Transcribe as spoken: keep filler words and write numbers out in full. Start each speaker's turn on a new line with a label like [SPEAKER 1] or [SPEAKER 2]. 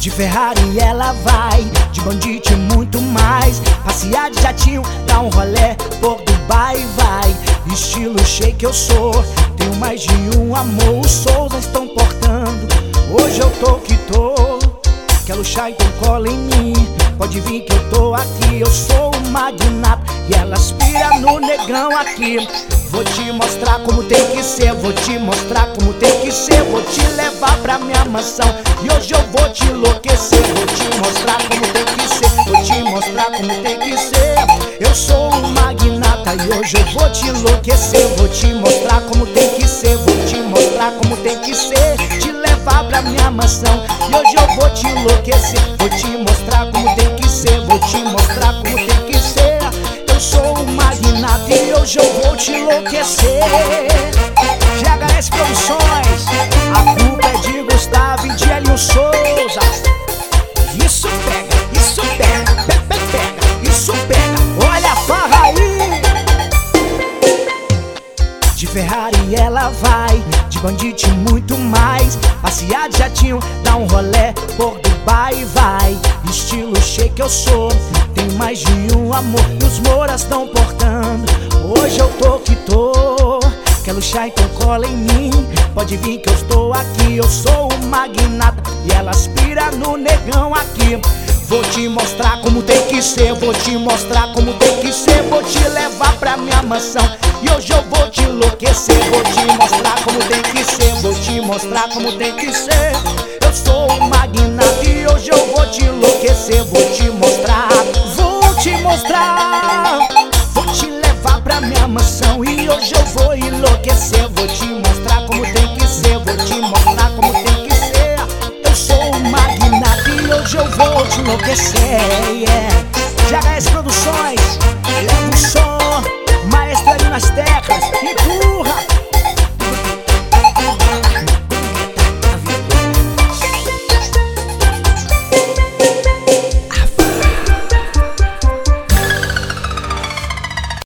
[SPEAKER 1] De Ferrari ela vai, de bandite muito mais. Passear de jatinho, dá um rolé por Dubai vai. Estilo shake eu sou, tenho mais de um amor. Os Souza estão portando, hoje eu tô que tô. Quer luxar então cola em mim, pode vir que eu tô aqui. Eu sou o magnata e ela aspira no negrão aqui. Vou te mostrar como tem que ser, vou te mostrar como tem que ser. Vou te levar pra minha mansão e hoje eu vou te enlouquecer. Vou te mostrar como tem que ser, vou te mostrar como tem que ser. Eu sou um magnata e hoje eu vou te enlouquecer. Vou te mostrar como tem que ser, vou te mostrar como tem que ser. Te levar pra minha mansão e hoje eu vou te enlouquecer. Vou te mostrar como tem que ser, vou te mostrar como tem que ser. Eu sou um magnata e hoje eu vou te enlouquecer. G H S Produções, a culpa é de Gustavo e de Elinho Souza. Isso pega, isso pega, pega, pega, isso pega. Olha a farra aí. De Ferrari ela vai, de bandite muito mais. Passear de jatinho, dá um rolé por Dubai vai. Estilo shake eu sou, tenho mais de um amor. E os Moras estão portando, hoje eu tô que tô. Quer luxar então cola em mim, pode vir que eu estou aqui. Eu sou o magnata e ela aspira no negão aqui. Vou te mostrar como tem que ser, vou te mostrar como tem que ser. Vou te levar pra minha mansão e hoje eu vou te enlouquecer. Vou te mostrar como tem que ser, vou te mostrar como tem que ser. Eu sou o magnata e hoje eu vou te enlouquecer. Vou te mostrar, vou te mostrar. Vou te levar pra minha mansão e hoje eu vou enlouquecer. Vou te mostrar como tem que ser, vou te mostrar como tem que ser. Eu sou o magnata e hoje eu vou te enlouquecer, yeah. G H S Produções, leva o som, maestro ali nas teclas, empurra.